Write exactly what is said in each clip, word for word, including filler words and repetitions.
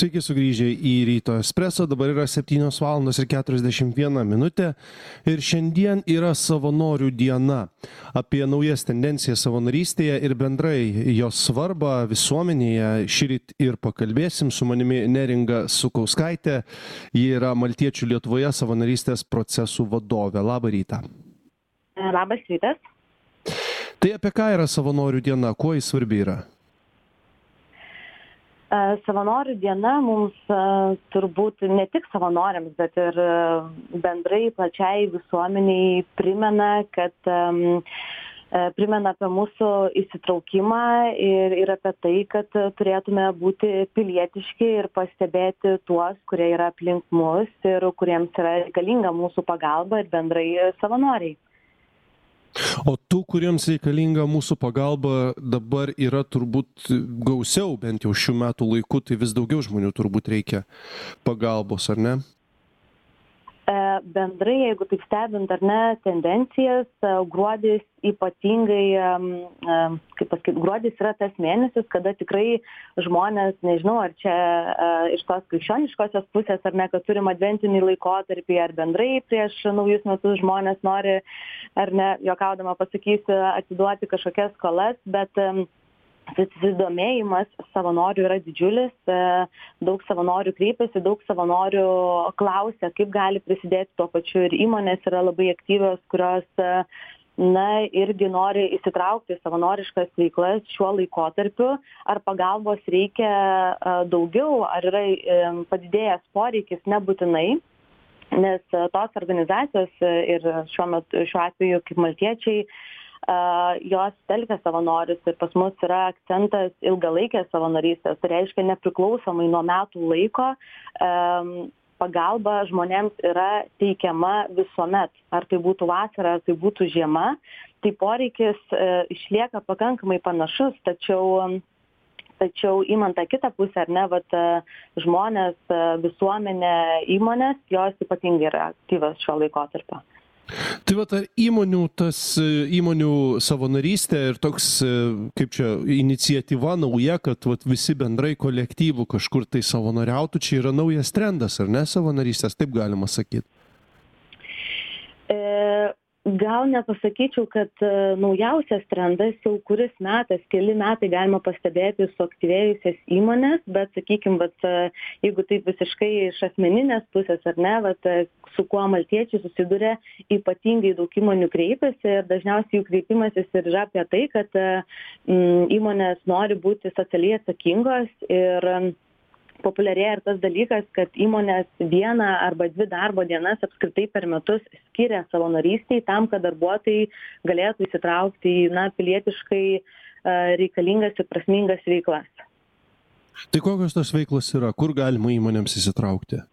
Sveiki sugrįžę į Ryto Espresso, dabar yra septynios valandos ir keturiasdešimt viena minutė ir šiandien yra savanorių diena. Apie naujas tendencijas savanorystėje ir bendrai jos svarbą visuomenėje šįryt ir pakalbėsim su manimi Neringa Sukauskaitė. Ji yra Maltiečių Lietuvoje savanorystės procesų vadovė. Labą rytą. Labas rytas. Tai apie ką yra savanorių diena, kuo jis svarbi yra? Savanorių diena mums turbūt ne tik savanoriams, bet ir bendrai plačiai visuomeniai primena, kad primena apie mūsų įsitraukimą ir, ir apie tai, kad turėtume būti pilietiški ir pastebėti tuos, kurie yra aplink mus ir kuriems yra reikalinga mūsų pagalba ir bendrai savanoriai. O tų, kuriems reikalinga mūsų pagalba, dabar yra turbūt gausiau, bent jau šių metų laiku, tai vis daugiau žmonių turbūt reikia pagalbos, ar ne? Bendrai, jeigu taip stebint ar ne tendencijas, gruodis ypatingai, kaip pasakyti, gruodis yra tas mėnesis, kada tikrai žmonės, nežinau, ar čia iš tos krikščioniškosios pusės, ar ne, kad turim adventinį laikotarpį, ar bendrai prieš naujus metus žmonės nori, ar ne, juokaudama pasakysiu, atiduoti kažkokias skolas, bet susidomėjimas savanorių yra didžiulis, daug savanorių kreipiasi, daug savanorių klausia, kaip gali prisidėti, tuo pačiu ir įmonės yra labai aktyvios, kurios na, irgi nori įsitraukti į savanoriškas veiklas šiuo laikotarpiu, ar pagalbos reikia daugiau, ar yra padidėjęs poreikis, nebūtinai, nes tos organizacijos ir šiuo metu, šiuo atveju kaip maltiečiai, Uh, jos telkia savanorius ir pas mus yra akcentas ilgalaikės savanorystės, tai reiškia nepriklausomai nuo metų laiko um, pagalba žmonėms yra teikiama visuomet, ar tai būtų vasara, ar tai būtų žiema, tai poreikis uh, išlieka pakankamai panašus, tačiau, tačiau įmant tą kitą pusę, ar ne, vat, uh, žmonės, uh, visuomenė, įmonės, jos ypatingai yra aktyvios šio laikotarpio. Tai vat, ar įmonių, tas įmonių savanorystė ir toks, kaip čia, iniciatyva nauja, kad vat, visi bendrai kolektyvų kažkur tai savanoriautų, čia yra naujas trendas, ar ne, savanorystės, taip galima sakyti? E... Gal nepasakyčiau, kad uh, naujausias trendas jau kuris metas, keli metai galima pastebėti suaktyvėjusias įmonės, bet, sakykime, vat, uh, jeigu taip visiškai iš asmeninės pusės, ar ne, vat, uh, su kuo maltiečiai susiduria, ypatingai daug įmonių kreipiasi ir dažniausiai jų kreipimasis ir yra apie tai, kad uh, įmonės nori būti socialiai atsakingos ir um, populiarėja ir tas dalykas, kad įmonės vieną arba dvi darbo dienas apskritai per metus skiria savanorystiai tam, kad darbuotojai galėtų įsitraukti į na, pilietiškai reikalingas ir prasmingas veiklas. Tai kokios tos veiklos yra? Kur galima įmonėms įsitraukti?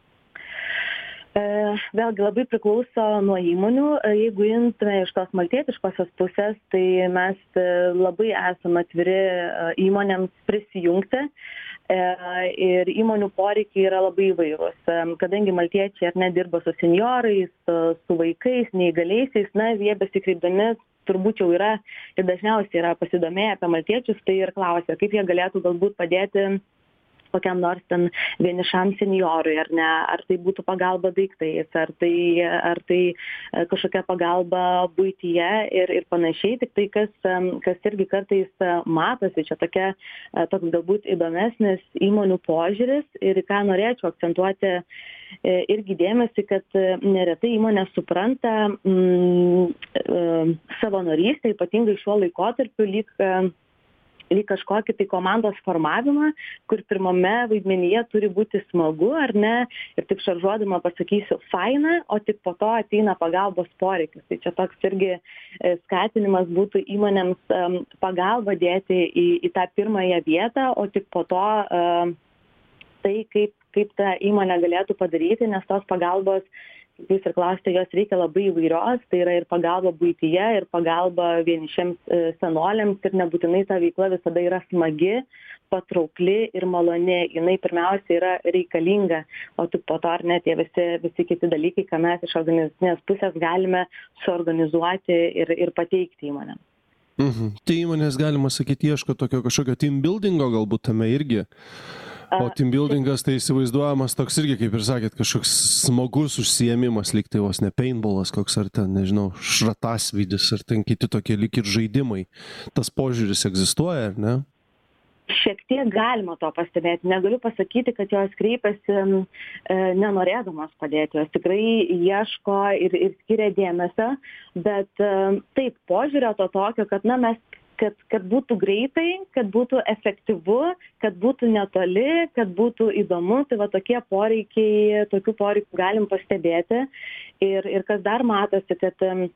Vėlgi labai priklauso nuo įmonių. Jeigu imtume iš tos maltietiškosios pusės, tai mes labai esame atviri įmonėms prisijungti ir įmonių poreikiai yra labai įvairūs. Kadangi maltiečiai ar nedirba su senjorais, su vaikais, neįgaliaisiais, na, jie besikreipdami turbūt jau yra ir dažniausiai yra pasidomėję apie maltiečius, tai ir klausia, kaip jie galėtų galbūt padėti kokiam nors ten vienišam senjorui, ar ne, ar tai būtų pagalba daiktais, ar tai, ar tai kažkokia pagalba buityje ir, ir panašiai, tik tai kas, kas irgi kartais matosi, čia tokia, toks galbūt įdomesnis įmonių požiūris ir ką norėčiau akcentuoti irgi dėmesį, kad neretai įmonės supranta mm, savanorystę, ypatingai šiuo laikotarpiu lyg lyg kažkokį tai komandos formavimą, kur pirmame vaidmenyje turi būti smagu, ar ne, ir tik šaržuodama pasakysiu faina, o tik po to ateina pagalbos poreikis. Tai čia toks irgi skatinimas būtų įmonėms um, pagalba dėti į, į tą pirmąją vietą, o tik po to um, tai, kaip, kaip ta įmonė galėtų padaryti, nes tos pagalbos, kaip jūs ir klausite, jos reikia labai įvairios, tai yra ir pagalba buityje, ir pagalba vienišiems senoliams, ir nebūtinai ta veikla visada yra smagi, patraukli ir maloni. Jinai pirmiausia yra reikalinga, o tik po to ar ne tie visi, visi kiti dalykai, ką mes iš organizacinės pusės galime suorganizuoti ir, ir pateikti įmonėms. Mhm. Tai įmonės, galima sakyti, ieško tokio kažkokio team buildingo galbūt tame irgi. O team buildingas tai įsivaizduojamas toks irgi, kaip ir sakėt, kažkoks smagus užsiėmimas, lyg tai vos ne paintballas koks ar ten, nežinau, šratasvydis ar ten kiti tokie lyg ir žaidimai. Tas požiūris egzistuoja, ar ne? Šiek tiek galima to pastebėti. Negaliu pasakyti, kad jos kreipiasi e, nenorėdamos padėti. Jos tikrai ieško ir, ir skiria dėmesio, bet e, taip, požiūrio to tokio, kad na, mes, kad, kad būtų greitai, kad būtų efektyvu, kad būtų netoli, kad būtų įdomu. Tai va tokie poreikiai, tokių poreikių galim pastebėti. Ir, ir kas dar matosi, kad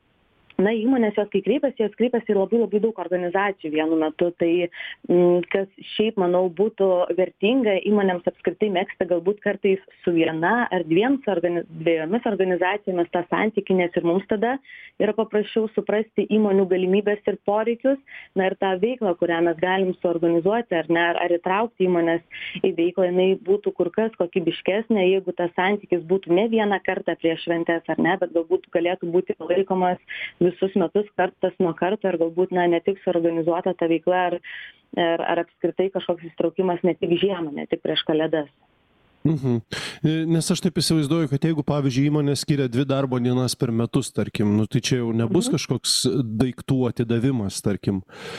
na, įmonės jos, kai kreipiasi, jos kreipiasi į labai labai daug organizacijų vienu metu. Tai m, kas šiaip, manau, būtų vertinga įmonėms apskritai megzti galbūt kartais su viena ar dviem organiz, dviejomis organizacijomis tą santykį, nes ir mums tada yra paprasčiau suprasti įmonių galimybės ir poreikius, na ir tą veiklą, kurią mes galim suorganizuoti ar ne, ar įtraukti įmonės į veiklą, jinai būtų kur kas kokybiškesnė, jeigu tas santykis būtų ne vieną kartą prieš šventes ar ne, bet galbūt galėtų būti laikomas visus metus kartas nuo karto ir galbūt na, ne tik suorganizuota ta veikla ar, ar, ar apskritai kažkoks įsitraukimas ne tik žiemą, ne tik prieš kalėdas. Mhm. Nes aš taip įsivaizduoju, kad jeigu, pavyzdžiui, įmonė skiria dvi darbo dienas per metus, tarkim, nu, tai čia jau nebus mhm. kažkoks daiktų atidavimas, tarkim.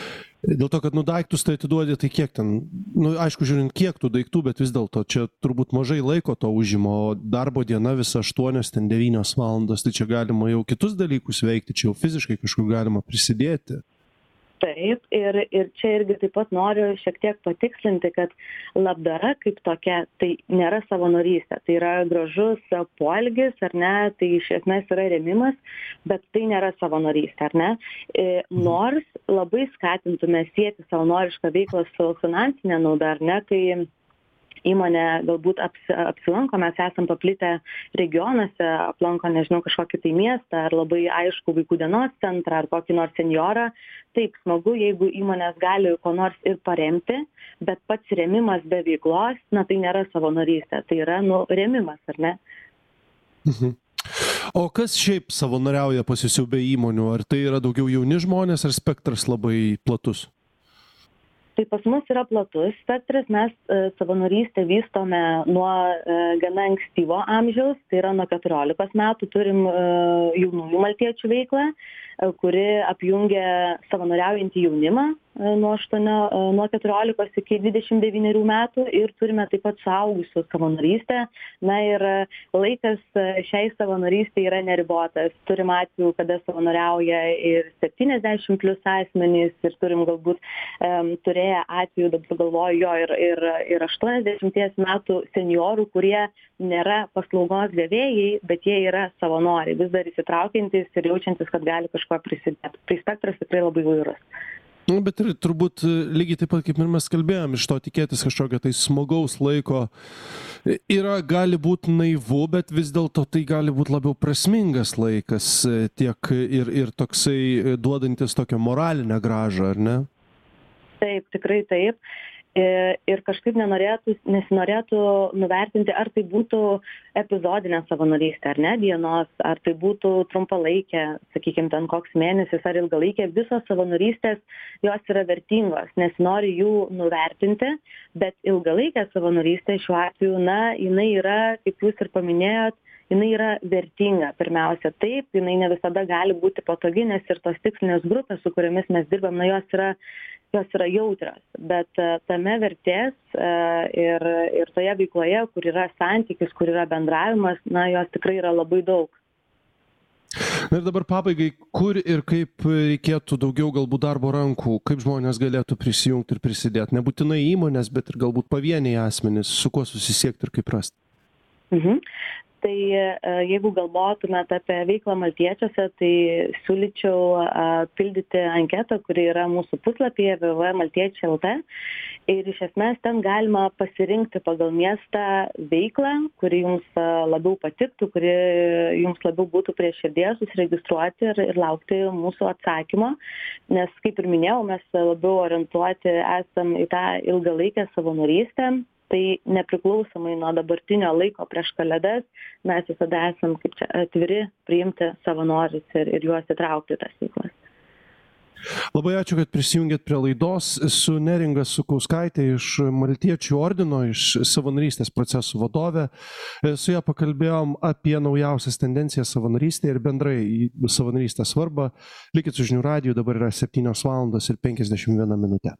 Dėl to, kad nu daiktus tai atiduodi, tai kiek ten, nu aišku, žiūrint, kiek tų daiktų, bet vis dėlto čia turbūt mažai laiko to užima, o darbo diena visa aštuonios, ten devynios valandos, tai čia galima jau kitus dalykus veikti, čia jau fiziškai kažkur galima prisidėti. Taip, ir, ir čia irgi taip pat noriu šiek tiek patikslinti, kad labdara kaip tokia, tai nėra savanorystė, tai yra gražus poelgis, ar ne, tai iš esmės yra rėmimas, bet tai nėra savanorystė, ar ne. Nors labai skatintume sieti savanorišką veiklą su finansinė nauda, ar ne, kai įmonė galbūt apsi, apsilanko, mes esam paplitę regionuose, aplanko, nežinau, kažkokį tai miestą, ar labai aišku vaikų dienos centrą, ar kokį nors senjorą. Taip, smagu, jeigu įmonės gali ko nors ir paremti, bet pats rėmimas be veiklos, na tai nėra savanorystė, tai yra, nu, rėmimas, ar ne? Mhm. O kas šiaip savanoriauja pas jus jau be įmonių? Ar tai yra daugiau jauni žmonės, ar spektras labai platus? Tai pas mus yra platus spektras, mes e, savanorystę vystome nuo e, gana ankstyvo amžiaus, tai yra nuo keturiolikos metų turim e, jaunųjų maltiečių veiklą, e, kuri apjungia savanoriaujantį jaunimą e, nuo, aštuonio, e, nuo keturiolikos iki dvidešimt devynerių metų ir turime taip pat suaugusių savanorystę. Na ir laikas šiai savanorystei yra neribotas. Turim atvejų, kada savanoriauja ir septyniasdešimt plius asmenys ir turim galbūt um, turėję atvejų, dabar galvoju, jo ir, ir, ir aštuoniasdešimties metų seniorų, kurie nėra paslaugos gavėjai, bet jie yra savanoriai, vis dar įsitraukiantys ir jaučiantis, kad gali kažko prisidėti. Tai spektras tikrai labai įvairus. Nu, bet ir turbūt lygiai taip pat, kaip ir mes kalbėjom, iš to tikėtis kažkokio tai smagaus laiko yra, gali būti naivu, bet vis dėlto tai gali būti labiau prasmingas laikas tiek ir, ir toksai duodantis tokią moralinę grąžą, ar ne? Taip, tikrai taip. Ir kažkaip nenorėtų, nesinorėtų nuvertinti, ar tai būtų epizodinė savanorystė, ar ne, dienos, ar tai būtų trumpalaikė, sakykime, ten koks mėnesis ar ilgalaikė, visos savanorystės jos yra vertingos, nesinori jų nuvertinti, bet ilgalaikė savanorystė šiuo atveju, na, jinai yra, kaip jūs ir paminėjot, jinai yra vertinga. Pirmiausia, taip, jinai ne visada gali būti patogi, nes ir tos tikslinės grupės, su kuriamis mes dirbam, na, jos yra jos yra jautrios, bet tame vertės ir, ir toje veikloje, kur yra santykis, kur yra bendravimas, na, jos tikrai yra labai daug. Ir dabar pabaigai, kur ir kaip reikėtų daugiau galbūt darbo rankų, kaip žmonės galėtų prisijungti ir prisidėti, nebūtinai įmonės, bet ir galbūt pavieniai asmenys, su kuo susisiekti ir kaip rasti? Mhm. Tai jeigu galvotumėt apie veiklą maltiečiuose, tai siūlyčiau pildyti anketą, kuri yra mūsų puslapyje w w w taškas maltiečiai taškas l t ir iš esmės ten galima pasirinkti pagal miestą veiklą, kuri jums labiau patiktų, kuri jums labiau būtų prie širdies, susiregistruoti ir, ir laukti mūsų atsakymo, nes, kaip ir minėjau, mes labiau orientuoti esam į tą ilgalaikę savanorystę. Tai nepriklausomai nuo dabartinio laiko prieš kalėdas, mes visada esam kaip čia atviri priimti savanorius ir, ir juos įtraukti į tas veiklas. Labai ačiū, kad prisijungėt prie laidos. Su Neringa Sukauskaitė iš Maltiečių ordino, iš savanorystės procesų vadovė. Su ją pakalbėjom apie naujausias tendencijas savanorystėje ir bendrai savanorystės svarbą. Likit su žinių radiju, dabar yra septynios valandos ir penkiasdešimt viena minutė.